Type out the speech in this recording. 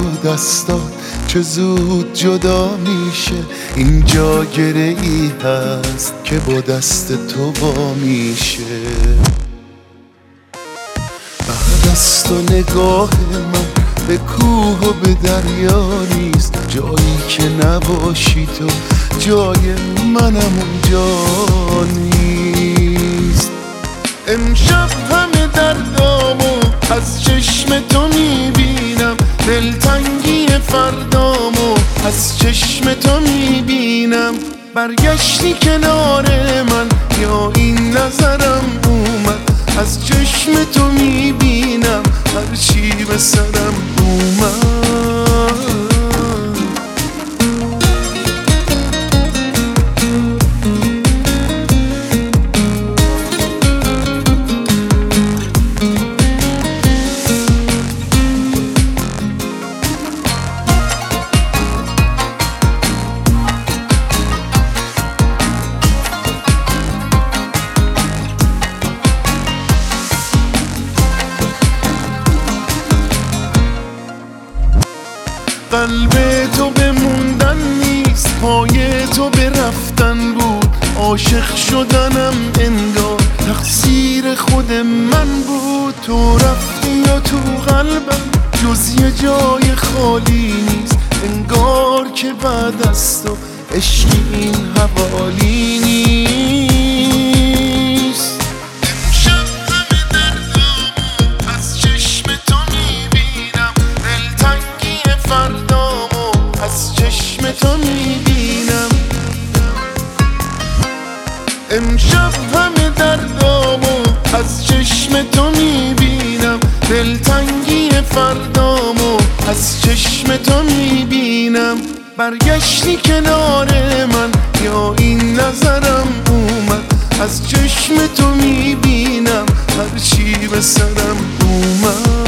دستات چه زود جدا میشه. اینجا گره ای هست که با دست تو با میشه. بعد از تو نگاه من به کوه و به دریا نیست. جایی که نباشی تو جای منم اونجا نیست. امشب همه دردامو از چشم تو میبینم، دلتنگی فردامو از چشم تو میبینم. برگشتی کنار من یا این نظرم اومد، از چشم تو میبینم هرچی به سرم اومد. قلب تو بموندن نیست، پای تو به رفتن بود. عاشق شدنم انگار تقصیر خود من بود. تو رفتی یا تو قلبم جز یه جای خالی نیست. انگار که بعد از تو عشقی این حوالی نیست. امشب همه دردامو از چشم تو میبینم، دلتنگی فردامو از چشم تو میبینم. برگشتی کنار من یا این نظرم اومد، از چشم تو میبینم هرچی به سرم اومد.